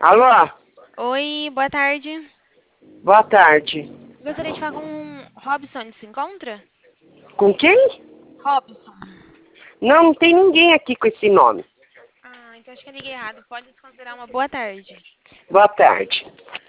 Alô? Oi, boa tarde. Boa tarde. Gostaria de falar com Robson, ele se encontra? Com quem? Robson. Não, não tem ninguém aqui com esse nome. Ah, então acho que eu liguei errado. Pode desconsiderar uma boa tarde. Boa tarde.